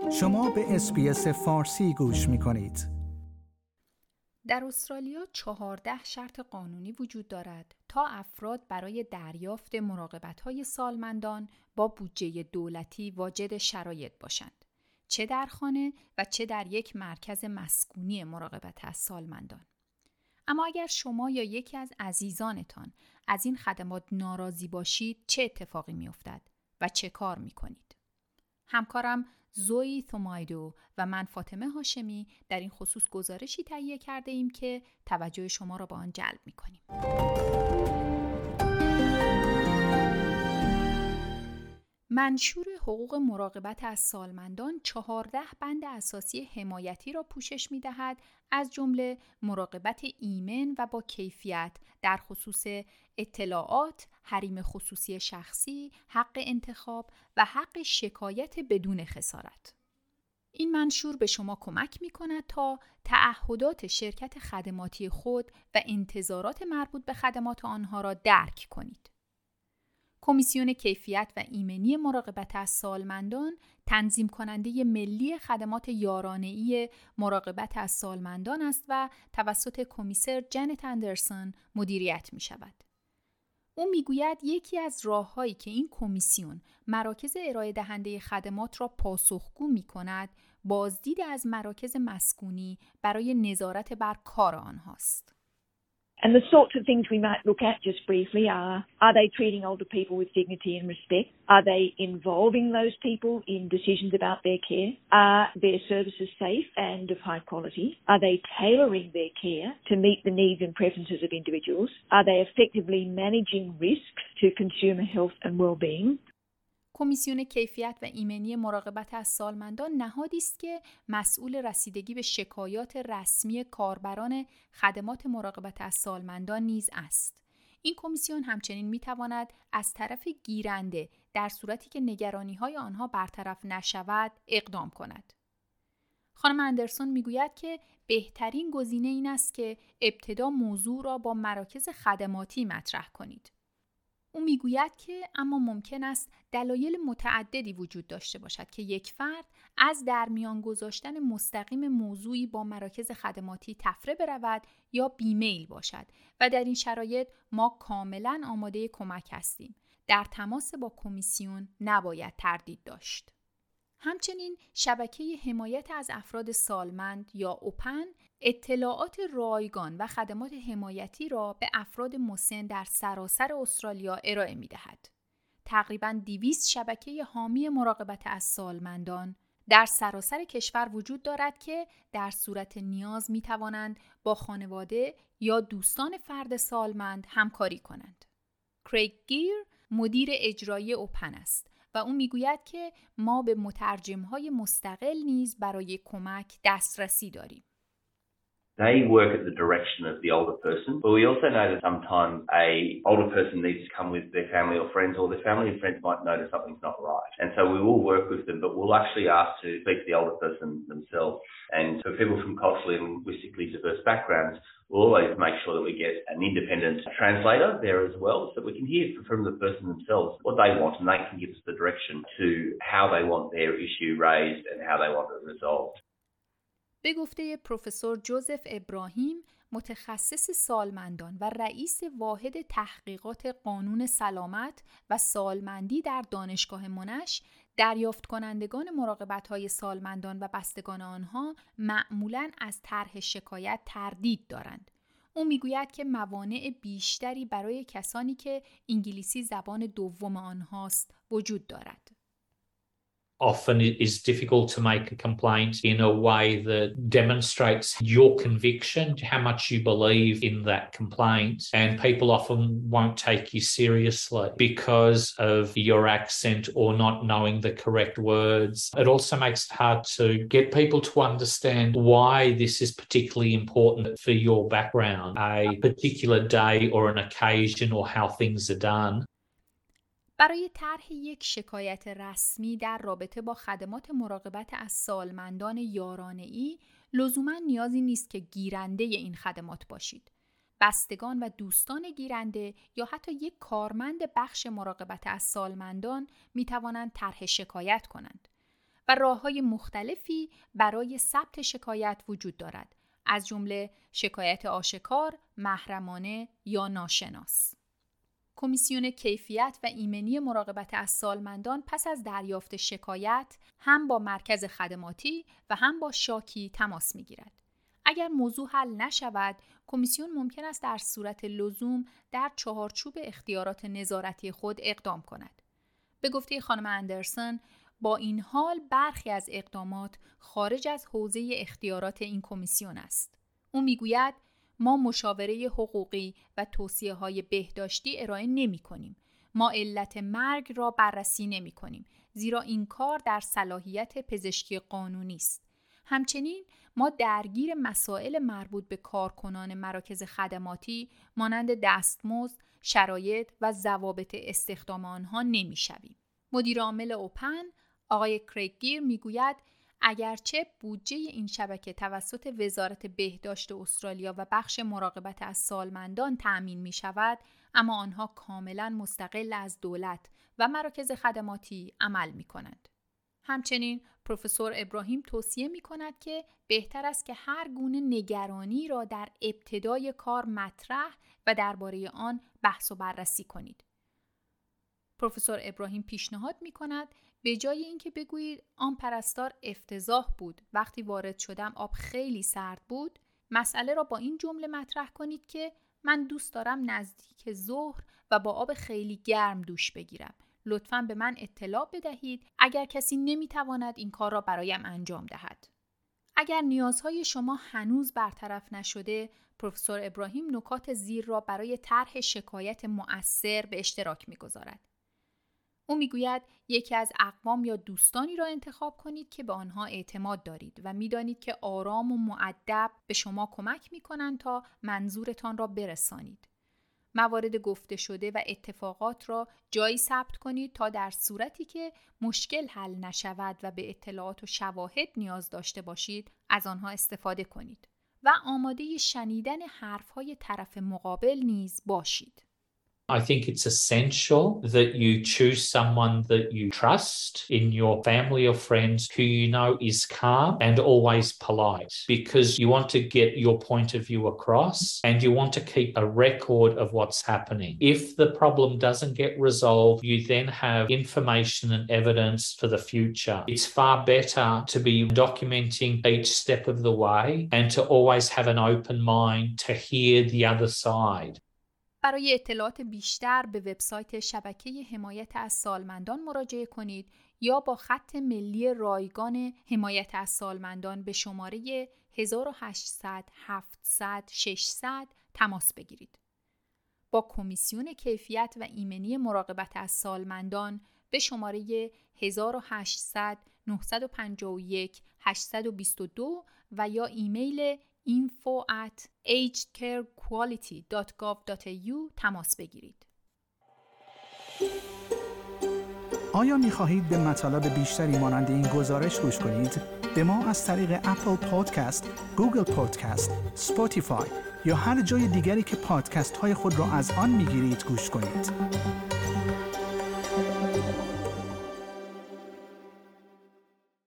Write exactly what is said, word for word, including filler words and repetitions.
شما به اس‌بی‌اس فارسی گوش می‌کنید. در استرالیا چهارده شرط قانونی وجود دارد تا افراد برای دریافت مراقبت‌های سالمندان با بودجه دولتی واجد شرایط باشند، چه در خانه و چه در یک مرکز مسکونی مراقبت از سالمندان. اما اگر شما یا یکی از عزیزانتان از این خدمات ناراضی باشید، چه اتفاقی می‌افتد و چه کار می‌کنید؟ همکارم زوی تومایدو و من فاطمه هاشمی در این خصوص گزارشی تهیه کرده ایم که توجه شما را به آن جلب می‌کنیم. منشور حقوق مراقبت از سالمندان چهارده بند اساسی حمایتی را پوشش می‌دهد، از جمله مراقبت ایمن و با کیفیت در خصوص اطلاعات، حریم خصوصی شخصی، حق انتخاب و حق شکایت بدون خسارت. این منشور به شما کمک می‌کند تا تعهدات شرکت خدماتی خود و انتظارات مربوط به خدمات آنها را درک کنید. کمیسیون کیفیت و ایمنی مراقبت از سالمندان تنظیم کننده ملی خدمات یارانه‌ای مراقبت از سالمندان است و توسط کمیسر جنت اندرسون مدیریت می شود. او می گوید یکی از راه‌هایی که این کمیسیون مراکز ارائه دهنده خدمات را پاسخگو می کند، بازدید از مراکز مسکونی برای نظارت بر کار آنهاست. And the sorts of things we might look at just briefly are, are they treating older people with dignity and respect? Are they involving those people in decisions about their care? Are their services safe and of high quality? Are they tailoring their care to meet the needs and preferences of individuals? Are they effectively managing risks to consumer health and well-being? کمیسیون کیفیت و ایمنی مراقبت از سالمندان نهادی است که مسئول رسیدگی به شکایات رسمی کاربران خدمات مراقبت از سالمندان نیز است. این کمیسیون همچنین می‌تواند از طرف گیرنده در صورتی که نگرانی‌های آنها برطرف نشود اقدام کند. خانم اندرسون می‌گوید که بهترین گزینه این است که ابتدا موضوع را با مراکز خدماتی مطرح کنید. او میگوید که اما ممکن است دلایل متعددی وجود داشته باشد که یک فرد از در میان گذاشتن مستقیم موضوعی با مراکز خدماتی تفره برود یا بیمیل باشد و در این شرایط ما کاملا آماده کمک هستیم. در تماس با کمیسیون نباید تردید داشت. همچنین شبکه حمایت از افراد سالمند یا اوپن اطلاعات رایگان و خدمات حمایتی را به افراد مسن در سراسر استرالیا ارائه می‌دهد. تقریباً دویست شبکه حامی مراقبت از سالمندان در سراسر کشور وجود دارد که در صورت نیاز می‌توانند با خانواده یا دوستان فرد سالمند همکاری کنند. کریگ گیر مدیر اجرایی اوپن است و او میگوید که ما به مترجم‌های مستقل نیز برای کمک دسترسی داریم. They work at the direction of the older person, but we also know that sometimes a older person needs to come with their family or friends, or their family and friends might notice something's not right. And so we will work with them, but we'll actually ask to speak to the older person themselves. And for people from culturally and linguistically diverse backgrounds, we'll always make sure that we get an independent translator there as well, so we can hear from the person themselves what they want, and they can give us the direction to how they want their issue raised and how they want it resolved. به گفته پروفسور جوزف ابراهیم، متخصص سالمندان و رئیس واحد تحقیقات قانون سلامت و سالمندی در دانشگاه منش، دریافت کنندگان مراقبت‌های سالمندان و بستگان آنها معمولاً از طرح شکایت تردید دارند. او میگوید که موانع بیشتری برای کسانی که انگلیسی زبان دوم آنهاست وجود دارد. Often it is difficult to make a complaint in a way that demonstrates your conviction, how much you believe in that complaint, and people often won't take you seriously because of your accent or not knowing the correct words. It also makes it hard to get people to understand why this is particularly important for your background, a particular day or an occasion or how things are done. برای طرح یک شکایت رسمی در رابطه با خدمات مراقبت از سالمندان یارانه‌ای لزوماً نیازی نیست که گیرنده این خدمات باشید. بستگان و دوستان گیرنده یا حتی یک کارمند بخش مراقبت از سالمندان می توانند طرح شکایت کنند. و راه‌های مختلفی برای ثبت شکایت وجود دارد، از جمله شکایت آشکار، محرمانه یا ناشناس. کمیسیون کیفیت و ایمنی مراقبت از سالمندان پس از دریافت شکایت هم با مرکز خدماتی و هم با شاکی تماس می‌گیرد. اگر موضوع حل نشود، کمیسیون ممکن است در صورت لزوم در چهارچوب اختیارات نظارتی خود اقدام کند. به گفته خانم اندرسون، با این حال برخی از اقدامات خارج از حوزه اختیارات این کمیسیون است. او میگوید ما مشاوره حقوقی و توصیه‌های بهداشتی ارائه نمی‌کنیم. ما علت مرگ را بررسی نمی‌کنیم، زیرا این کار در صلاحیت پزشکی قانونی است. همچنین ما درگیر مسائل مربوط به کارکنان مراکز خدماتی مانند دستمزد، شرایط و ضوابط استخدام آنها نمی‌شویم. مدیر عامل اوپن آقای کریگ گیر میگوید اگرچه بودجه این شبکه توسط وزارت بهداشت استرالیا و بخش مراقبت از سالمندان تأمین می شود، اما آنها کاملا مستقل از دولت و مراکز خدماتی عمل می کنند. همچنین پروفسور ابراهیم توصیه می کند که بهتر است که هر گونه نگرانی را در ابتدای کار مطرح و درباره آن بحث و بررسی کنید. پروفسور ابراهیم پیشنهاد می کند به جای اینکه بگویید آن پرستار افتضاح بود، وقتی وارد شدم آب خیلی سرد بود، مسئله را با این جمله مطرح کنید که من دوست دارم نزدیک ظهر و با آب خیلی گرم دوش بگیرم. لطفاً به من اطلاع بدهید اگر کسی نمیتواند این کار را برایم انجام دهد. اگر نیازهای شما هنوز برطرف نشده، پروفسور ابراهیم نکات زیر را برای طرح شکایت مؤثر به اشتراک میگذارد. او میگوید یکی از اقوام یا دوستانی را انتخاب کنید که به آنها اعتماد دارید و میدانید که آرام و مؤدب به شما کمک میکنند تا منظورتان را برسانید. موارد گفته شده و اتفاقات را جایی ثبت کنید تا در صورتی که مشکل حل نشود و به اطلاعات و شواهد نیاز داشته باشید از آنها استفاده کنید و آماده شنیدن حرفهای طرف مقابل نیز باشید. I think it's essential that you choose someone that you trust in your family or friends who you know is calm and always polite, because you want to get your point of view across and you want to keep a record of what's happening. If the problem doesn't get resolved, you then have information and evidence for the future. It's far better to be documenting each step of the way and to always have an open mind to hear the other side. برای اطلاعات بیشتر به وبسایت شبکه حمایت از سالمندان مراجعه کنید یا با خط ملی رایگان حمایت از سالمندان به شماره هزار و هشتصد هفتصد ششصد تماس بگیرید. با کمیسیون کیفیت و ایمنی مراقبت از سالمندان به شماره هزار و هشتصد نهصد و پنجاه و یک هشتصد و بیست و دو و یا ایمیل info at agedcarequality dot gov dot a u تماس بگیرید. آیا می‌خواهید به مطالب بیشتری مانند این گزارش گوش کنید؟ به ما از طریق اپل پادکست، گوگل پادکست، اسپاتیفای یا هر جای دیگری که پادکست های خود را از آن می‌گیرید گوش کنید.